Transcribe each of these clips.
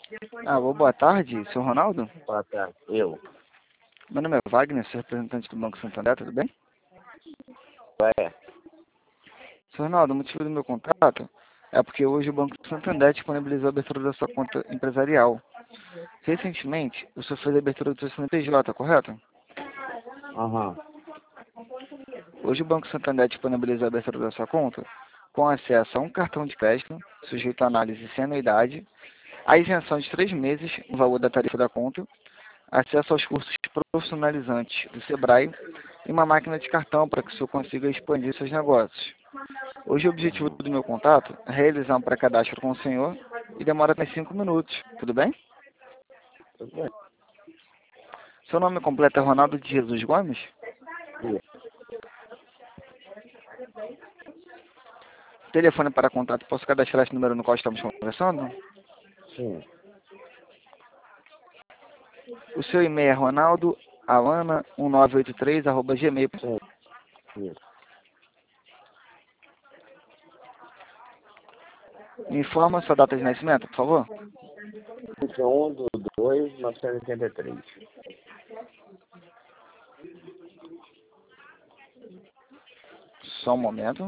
Alô, boa tarde, seu Ronaldo. Boa tarde. Eu. Meu nome é Wagner, sou representante do Banco Santander, tudo bem? É. Seu Ronaldo, o motivo do meu contato é porque hoje o Banco Santander disponibilizou a abertura da sua conta empresarial. Recentemente, o senhor fez a abertura do seu CNPJ, correto? Aham. Hoje o Banco Santander disponibilizou a abertura da sua conta com acesso a um cartão de crédito, sujeito à análise sem anuidade, a isenção de 3 meses no valor da tarifa da conta, acesso aos cursos profissionalizantes do Sebrae e uma máquina de cartão para que o senhor consiga expandir seus negócios. Hoje o objetivo do meu contato é realizar um pré-cadastro com o senhor e demora até 5 minutos, tudo bem? Tudo bem. Seu nome completo é Ronaldo de Jesus Gomes? Telefone para contato, posso cadastrar esse número no qual estamos conversando? Sim. O seu e-mail é ronaldoalana1983@gmail. Sim. Isso. Me informa sua data de nascimento, por favor. 21/2/1983. Só um momento.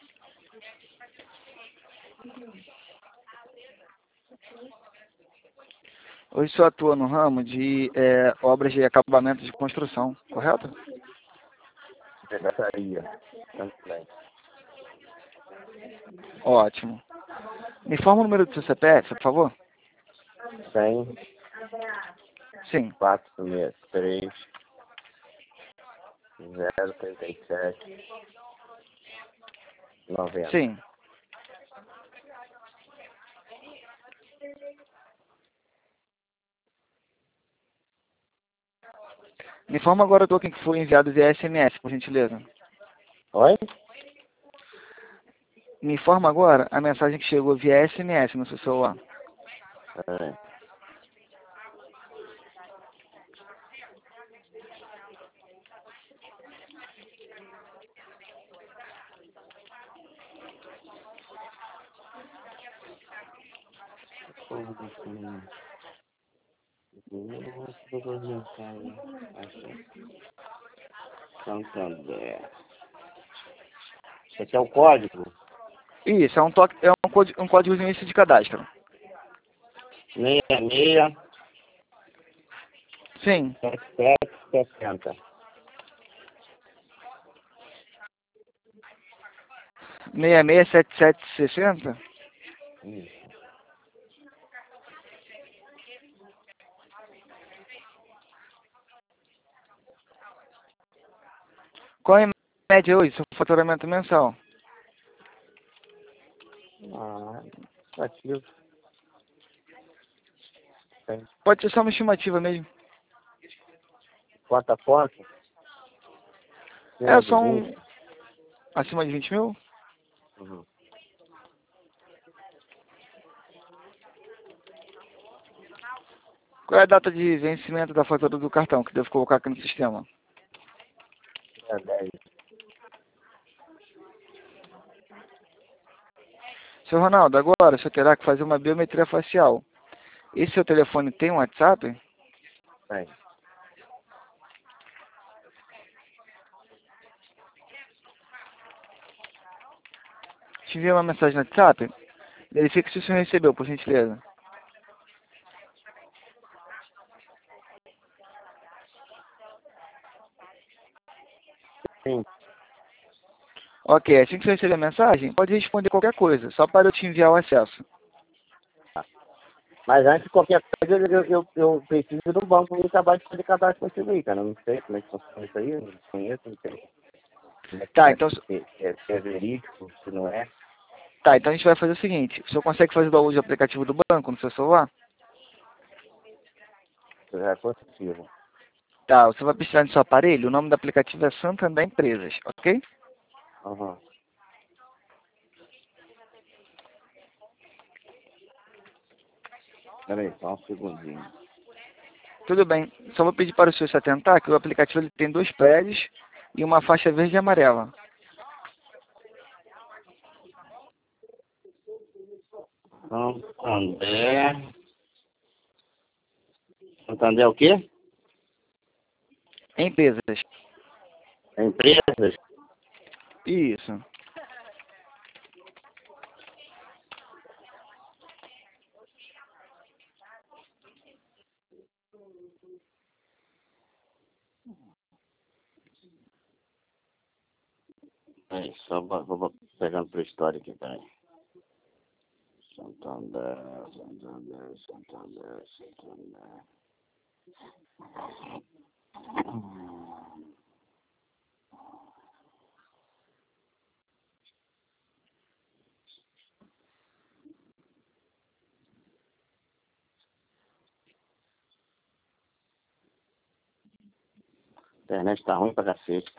Hoje o senhor atua no ramo de obras de acabamento de construção, correto? Secretaria. Também. Ótimo. Me informa o número do seu CPF, por favor. 100, Sim. 463, 037, 90. Sim. Me informa agora o token que foi enviado via SMS, por gentileza. Oi? Me informa agora a mensagem que chegou via SMS no seu celular. É. Santander. Esse é o código? Isso, é um código de início de cadastro. 66 Sim. 7760. 667760. Isso. Qual é a média hoje, seu faturamento mensal? Ah, ativo. Tem Pode ser só uma estimativa mesmo. quanto a quanto? É Cima de só 20. acima de 20 mil? Uhum. Qual é a data de vencimento da fatura do cartão que devo colocar aqui no sistema? É 10. Seu Ronaldo, agora o senhor terá que fazer uma biometria facial. Esse seu telefone tem um WhatsApp? Tem. Te enviei uma mensagem no WhatsApp. Verifique se o senhor recebeu, por gentileza. Sim. Ok, assim que você receber a mensagem, pode responder qualquer coisa, só para eu te enviar o acesso. Mas antes de qualquer coisa, eu preciso do banco e acabar de fazer cadastro com aí, cara. Eu não sei como é que funciona isso aí, eu não conheço, não sei. Como é que Tá, faz, então, se é verídico, se não é. a gente vai fazer o seguinte. O senhor consegue fazer o download do aplicativo do banco no seu celular? Se é possível. Tá, você vai precisar no seu aparelho. O nome do aplicativo é Santander Empresas, ok? Aham. Peraí, só um segundinho. Tudo bem. Só vou pedir para o senhor se atentar que o aplicativo ele tem 2 prédios e uma faixa verde e amarela. Santander Santander é o quê? Empresas. Empresas? Isso. Aí, só vou pegando pro história aqui, peraí. Santander, Santander, Santander, Santander. A internet tá ruim pra cacete.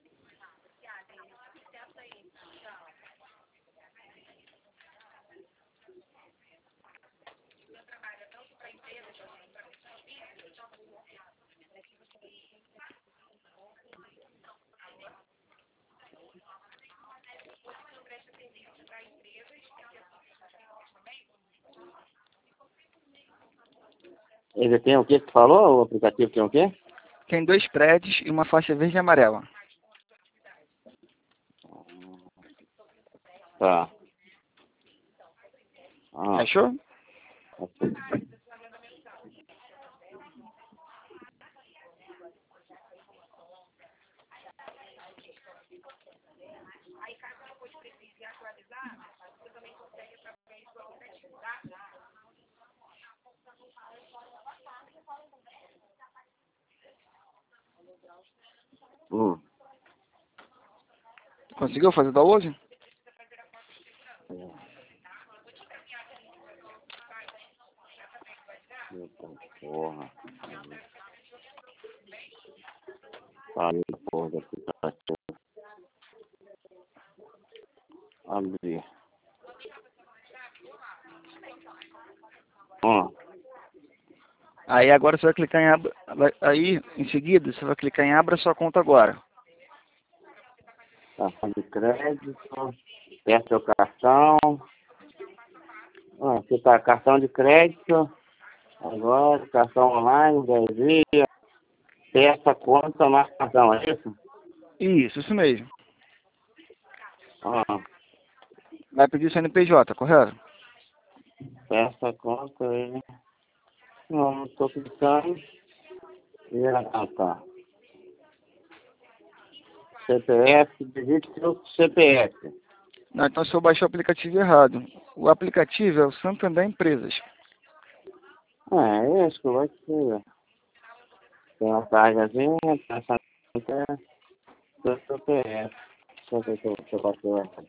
Ele tem o que que tu falou? O aplicativo tem o quê? Tem 2 prédios e uma faixa verde e amarela. Tá. Ah, Achou? Conseguiu fazer o download? Porra. Saiu da porra do aplicativo. Abrir. Aí agora você vai clicar em abra, aí em seguida você vai clicar em abra sua conta agora. Cartão de crédito. Peça o cartão. Aqui tá cartão de crédito. Agora, cartão online, 10 dias. Peça, conta, mais cartão, é isso? Isso mesmo. Ah, Vai pedir o CNPJ, correto? peça, conta e... Não tô clicando. Tá. CPF, digite seu CPF. Não, então você baixou o aplicativo errado. O aplicativo é o Santander Empresas. É isso que vai ser. Tem uma cargazinha, peça, conta, seu CPF. Deixa eu ver se eu baixo essa.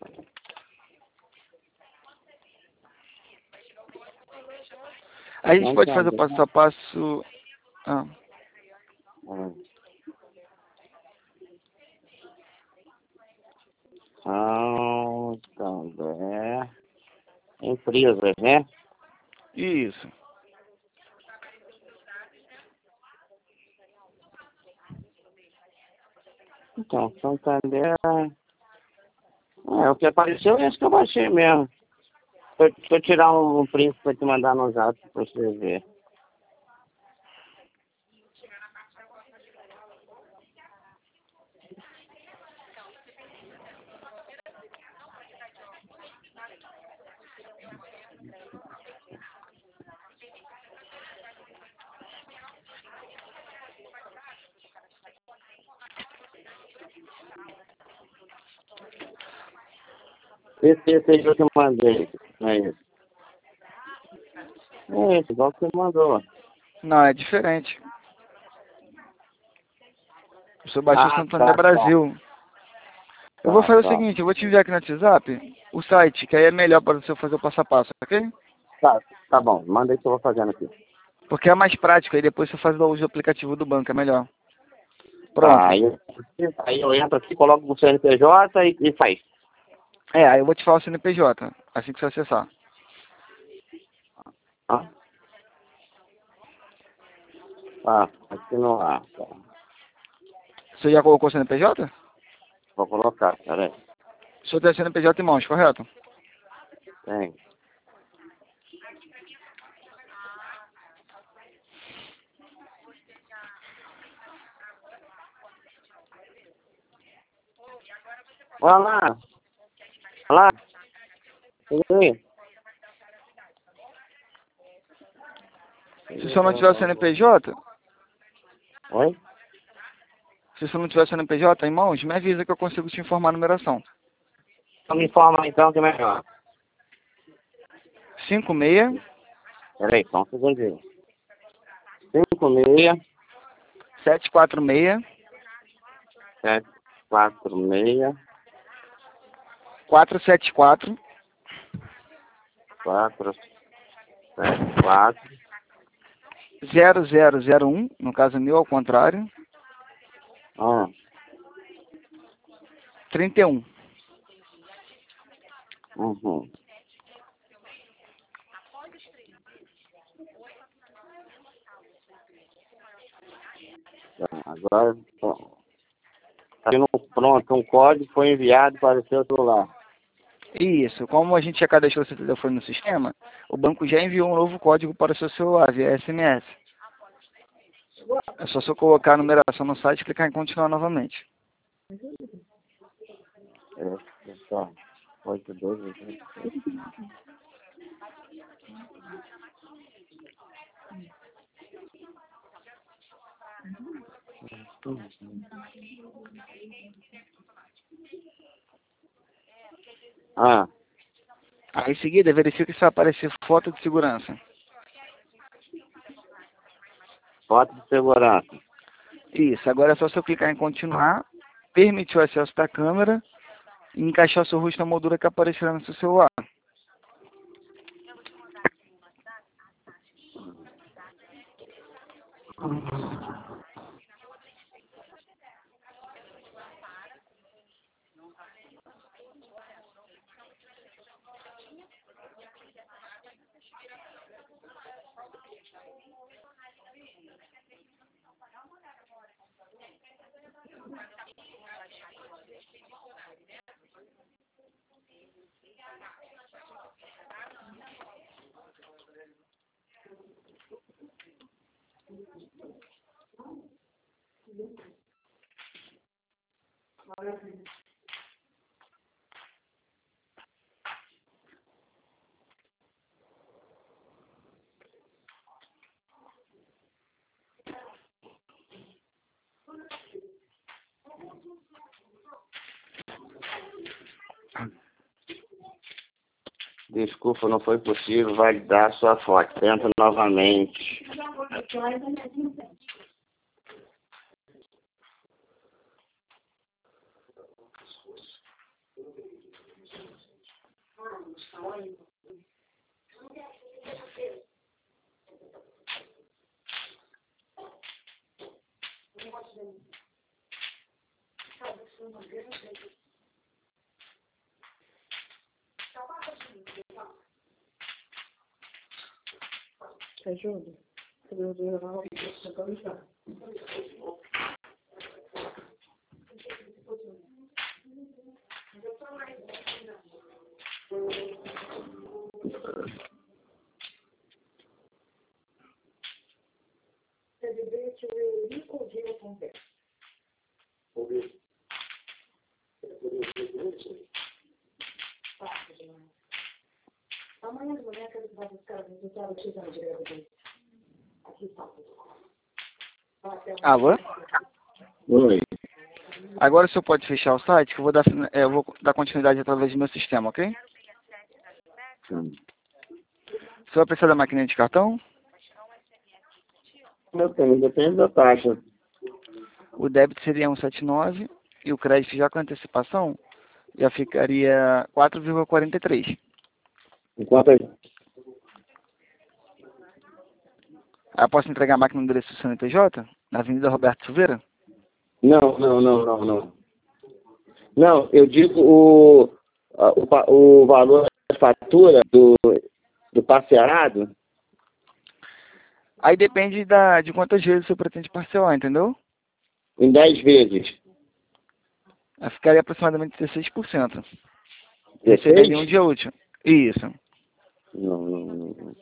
Aí a gente Não pode tá fazer o bem. passo a passo. Ah, Santander. Empresas, né? isso. Então, Santander. O que apareceu é esse que eu baixei mesmo. Deixa eu tirar um print pra te mandar no zap pra você ver. Esse aí que eu te mandei. É isso. É esse, igual que você mandou. Não, é diferente. Você baixou o Santander Tá. Brasil. Eu vou fazer o seguinte, eu vou te enviar aqui no WhatsApp o site, que aí é melhor para você fazer o passo a passo, ok? Tá bom, manda aí que eu vou fazendo aqui. Porque é mais prático, aí depois você faz o uso do aplicativo do banco, é melhor. Pronto. Tá, aí eu entro aqui, coloco o CNPJ e faz. Aí eu vou te falar o CNPJ, assim que você acessar. Continuar. Tá. Você já colocou o CNPJ? Vou colocar, peraí. O senhor tem CNPJ em mãos, correto? Tem. Olha lá. Olha lá. Tudo aí? Se o senhor não tiver o CNPJ, Oi? se o senhor não tiver o CNPJ em mãos, me avisa que eu consigo te informar a numeração. Então me informa então que é melhor. 56 Peraí, só um segundinho. 56 746 746 474 474 0001, no caso meu ao contrário, ah, 31. uhum. Agora, tá vindo pronto, um código foi enviado para o seu celular. Isso, como a gente já cadastrou seu telefone no sistema, o banco já enviou um novo código para o seu celular via SMS. É só você colocar a numeração no site e clicar em continuar novamente. É só 82. Ah, Aí em seguida, verifique se vai aparecer foto de segurança. foto de segurança. Isso, agora é só você clicar em continuar, permitir o acesso da câmera e encaixar o seu rosto na moldura que aparecerá no seu celular. Desculpa, não foi possível validar sua foto. Tenta novamente. Ajuda. Amanhã de manhã quero que vai buscar o resultado do exame de gravidez. Aqui está. Alô? Oi. Agora o senhor pode fechar o site, que eu vou dar continuidade através do meu sistema, ok? Sim. O senhor vai precisar da máquina de cartão? Eu tenho, depende da taxa. O débito seria 179 e o crédito já com antecipação já ficaria 4,43. Enquanto aí. Aí eu posso entregar a máquina no endereço do CNPJ, na Avenida Roberto Silveira? Não. Não, eu digo o valor da fatura do parcelado Aí depende de quantas vezes você pretende parcelar, entendeu? em 10 vezes. Aí ficaria aproximadamente 16%. 16? Receberia um dia útil. Isso. Não.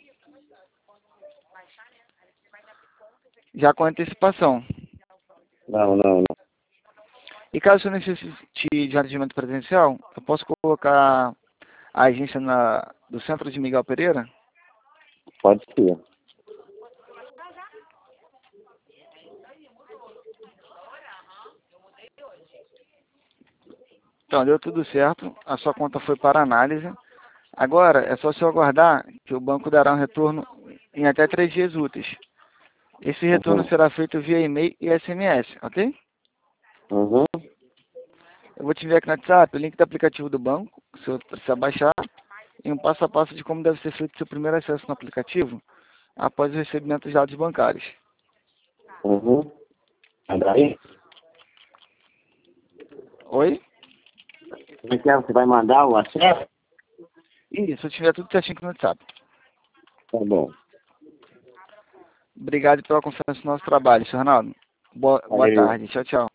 Já com antecipação. Não. E caso você necessite de atendimento presencial, eu posso colocar a agência do centro de Miguel Pereira? Pode ser. Então, deu tudo certo, a sua conta foi para análise. Agora, é só você aguardar que o banco dará um retorno em até 3 dias úteis. Esse retorno Uhum. será feito via e-mail e SMS, ok? Uhum. Eu vou te enviar aqui no WhatsApp o link do aplicativo do banco, que você precisa baixar, e um passo a passo de como deve ser feito seu primeiro acesso no aplicativo após o recebimento dos dados bancários. Uhum. Aí, Oi? como é que é? Você vai mandar o acesso? Isso, eu te enviar tudo certinho aqui no WhatsApp. Tá bom. Obrigado pela confiança no nosso trabalho, Sr. Ronaldo. Boa Valeu. tarde. Tchau, tchau.